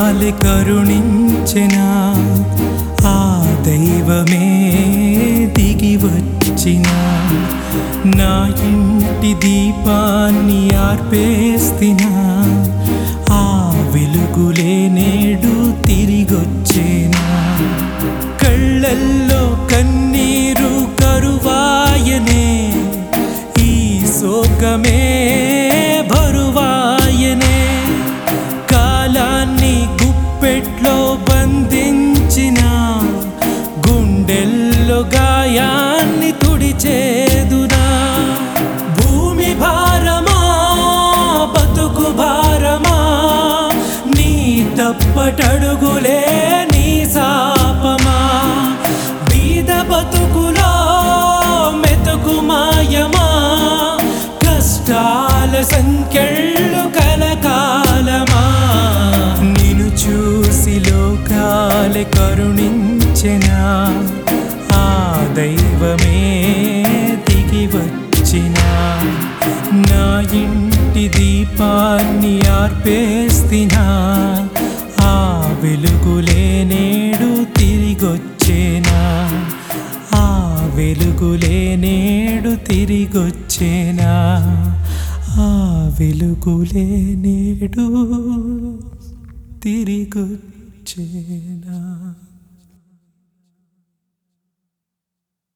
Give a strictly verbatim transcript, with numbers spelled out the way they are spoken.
లోకాలి కరుణించెనా ఆ దైవమే దిగి వచ్చిన నా ఇంటి దీపాన్ని ఆర్పేస్తినా ఆ వెలుగులే నేడు తిరిగొచ్చేనా కళ్ళల్లో కన్నీరు కరువాయనే ఈ శోకమే భరువాయనే కాలాన్ని గుప్పెట్లో బంధించిన గుండెల్లో గాయాన్ని తుడిచేదునా భూమి భారమా బతుకు భారమా నీ తప్పటడుగులే నీ శాపమా బీద బతుకులో మెతుకు మాయమా కష్టాల సంఖ్యలు కలకాలమా నిన్ను చూసి లోకాలే కరుణించెనా ఆ దైవమే దిగి వచ్చినా నా ఇంటి దీపాన్ని ఆర్పేస్తినా ఆ వెలుగులే నేడు తిరిగొచ్చేనా ఆ వెలుగులే నేడు తిరిగొచ్చేనా ఆ వెలుగులే నేడు తిరిగొచ్చేనా.